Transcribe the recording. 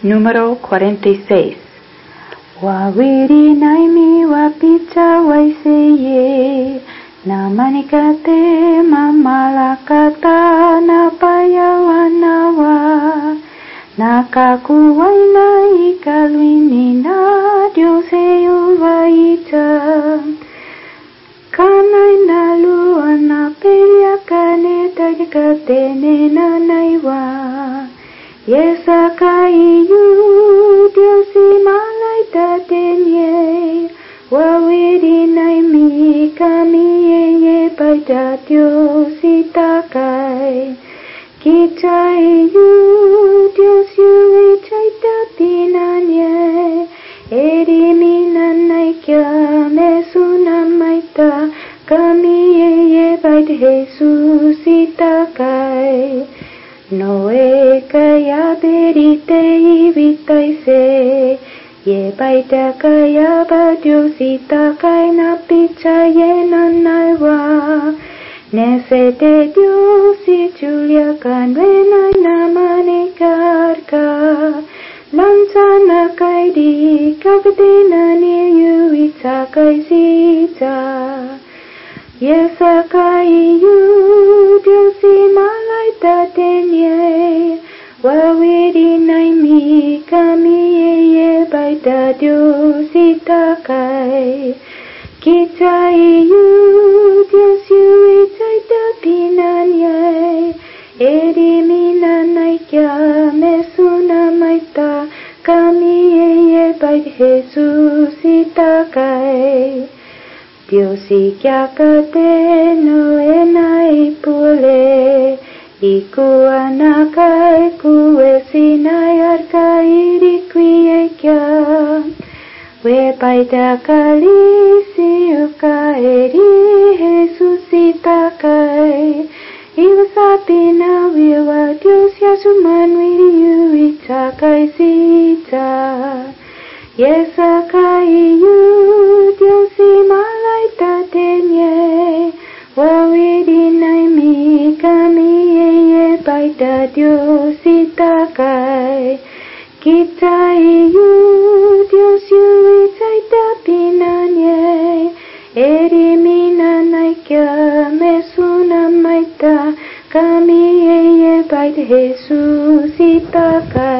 Número 46. Wawiri naimi wapita waiseye, na manikate mamalakata na payawanawa, na kakuwaina ikalwini na Diose uwaita, kanai na lua na pelia kane takikate na naiwa. Yesa kaiyu Diosi malaita tenye, wawiri naimi kami ye paita Diosi takai. Kita iyu Diosi wichaita pinanye, eri minanai kya mesuna maita, kami ye paita Jesus takai. Noe kaya berite ibitaise, ye baita kaya badiosita kai na picha ye nanaiwa. Nese de diosi Julia kanwena na manikarka, lansana kai di kakadina ni yuita kai sita. Yesa kai yu Diosi malaita tenye, wawiri naimi kami ye baita Diosi takai. Kita yu Diosi wichaita pinanye, eri minanai kya mesuna maita, kami ye baita Jesus takai. Diosi kya kate no enai pule, iku anakai kue sinai arka iri kwie kya. We paita kali si uka eri Jesus takai. Iwa sapina wiwa Diosi asuman wili yu itakai sita. Yesa kai yu Diosi malaita tenye, wawiri naimi kami ye baita Diosi takai. Kita yu Diosi wichaita pinanye, eri minanai kya mesuna maita, kami ye baita Jesus takai.